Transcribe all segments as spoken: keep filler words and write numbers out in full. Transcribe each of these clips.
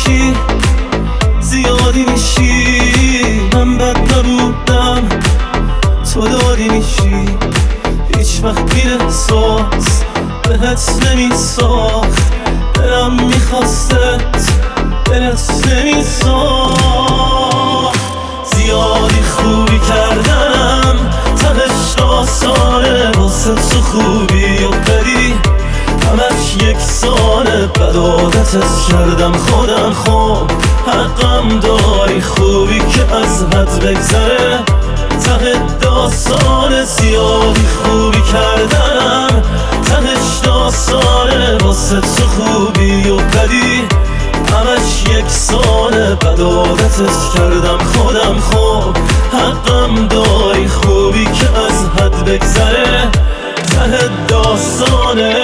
میشی زیادی میشی، من بد نبودم تو داری میشی. هیچ وقت بی احساس بهت نمیساخت، دلم میخواستت دلت نمیساخت. زیادی خوبی کردم تهش آسانه، واسه تو خوبی و بدی همش یک سانه. بد عادتت کردم خودم، خب حقم داری خوبی که از حد بگذره ته داستانه. زیادی خوبی کردم تهش داستانه، واسه تو خوبی و بدی همش یک سانه. بد عادتت کردم خودم، خب حقم داری خوبی که از حد بگذره ته داستانه.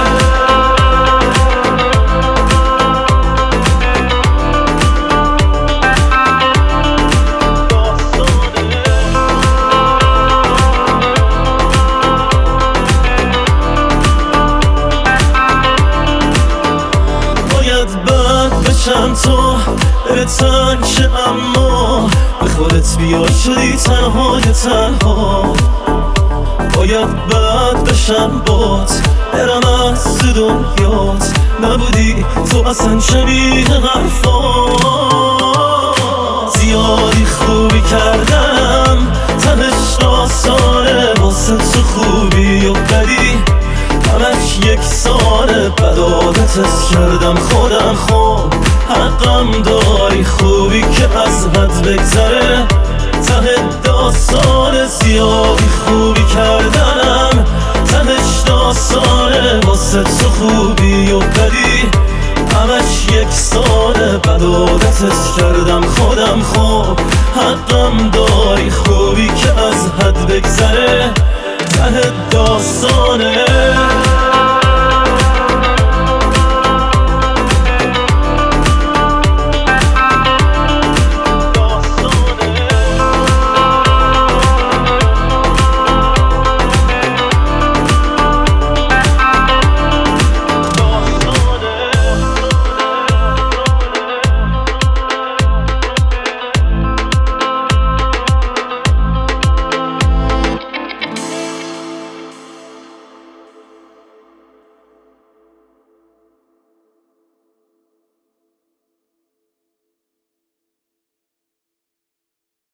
بشم تو به تنگ شه، اما به خودت بیا شدی تنهای تنها. باید بد بشم بات برم از تو دنیات، نبودی تو اصلا شبیه حرفات. زیادی خوبی کردم تهش آسانه، واسه تو خوبی و بدی همش یک سانه. بد عادتت کردم خودم، خب حقم داری خوبی که از حد بگذره ته داستانه. زیادی خوبی کردم تهش داستانه، واسه تو خوبی و بدی همش یک سانه. بد عادتت کردم خودم، خب حقم داری خوبی که از حد بگذره ته داستانه.